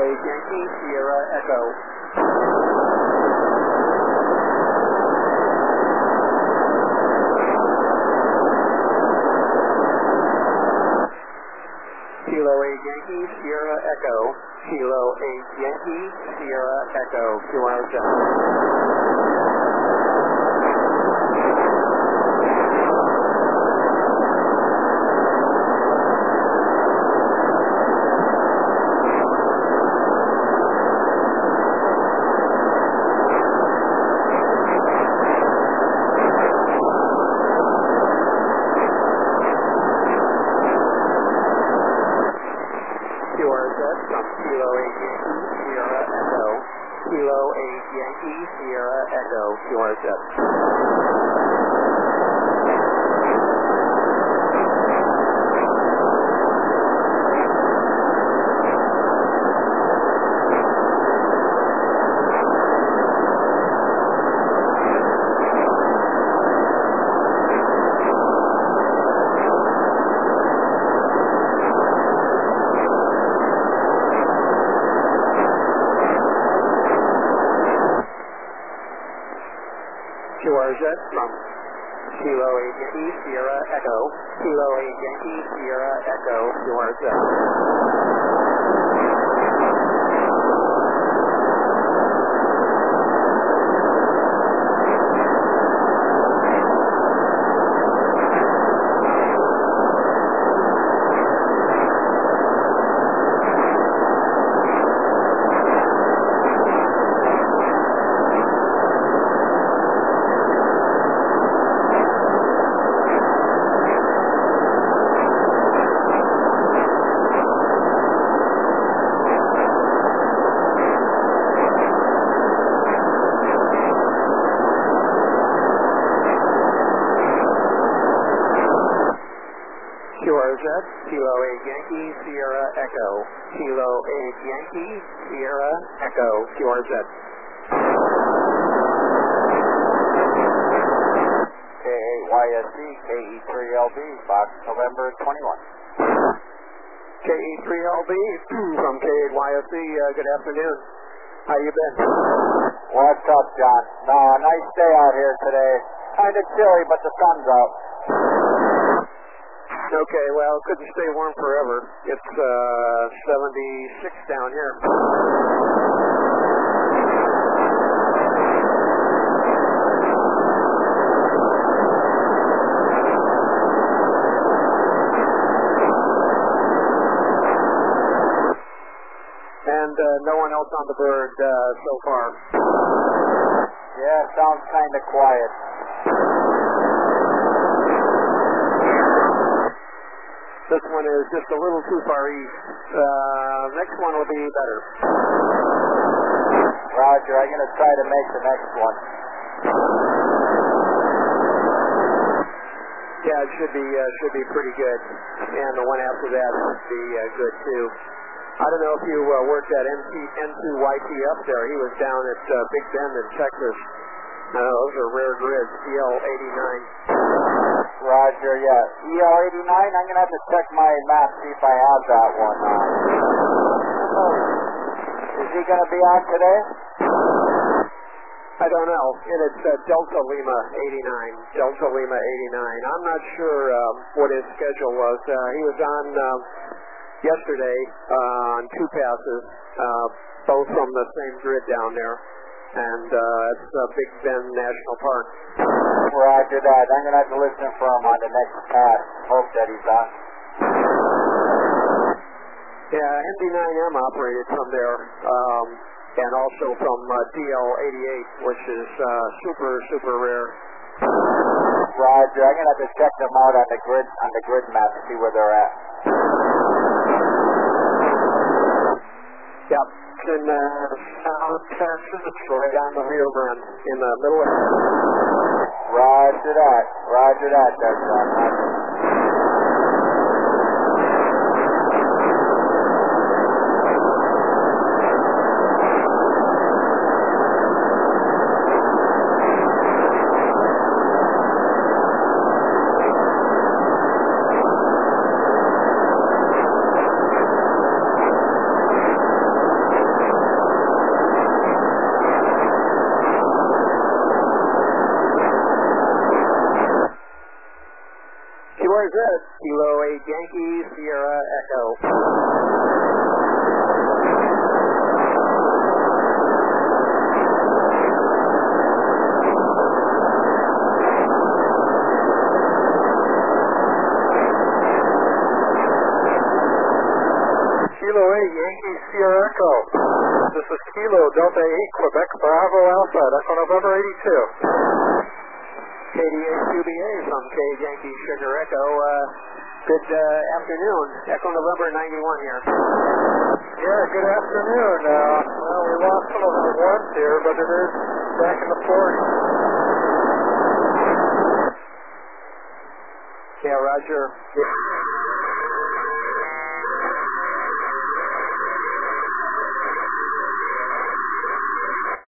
8 Yankee, Sierra Echo. Kilo 8 Yankee, Sierra Echo. Kilo 8 Yankee, Sierra Echo. QRZ. From Kilo 8 Yankee, Sierra Echo. Kilo 8 Yankee, Sierra Echo, QRZ. QRZ from Kilo 8 Yankee, Sierra Echo. Kilo 8 Yankee, Sierra Echo, QRZ. QRZ, Kilo 8 Yankee, Sierra Echo. Kilo 8 Yankee, Sierra Echo, QRZ. K8YSC, KE3LB, Fox November 21. KE3LB from K8YSC, good afternoon. How you been? What's up, John? Nice day out here today. Kind of chilly, but the sun's out. Okay, well, couldn't stay warm forever. It's 76 down here. And no one else on the bird so far. Yeah, sounds kind of quiet. This one is just a little too far east. Next one will be better. Roger, I'm going to try to make the next one. Yeah, it should be pretty good. And the one after that should be good too. I don't know if you worked at N2YT up there. He was down at Big Bend in Texas. Those are rare grids, EL89. Roger, yeah. EL89, I'm going to have to check my map, see if I have that one. Is he going to be on today? I don't know. And it's Delta Lima 89. Delta Lima 89. I'm not sure what his schedule was. He was on yesterday on two passes, both from the same grid down there. And it's Big Bend National Park. Roger that. I'm going to have to listen for him on the next pass. Hope that he's on. Yeah, MD9M operated from there, and also from DL88, which is super rare. Roger. I'm going to have to check them out on the grid map to see where they're at. Yep. In South Texas, right on the Rio Grande, in the middle of... Roger that. Roger that, John. Kilo 8 Yankee, Sierra Echo. Kilo 8 Yankee, Sierra Echo. This is Kilo Delta 8 Quebec Bravo Alpha, Echo November 82. KDA-QBA from K Yankee Sugar Echo. Good afternoon. Echo November 91 here. Yeah, good afternoon. Well, we lost some of our warmth here, but it is back in the 40s. Yeah, Roger.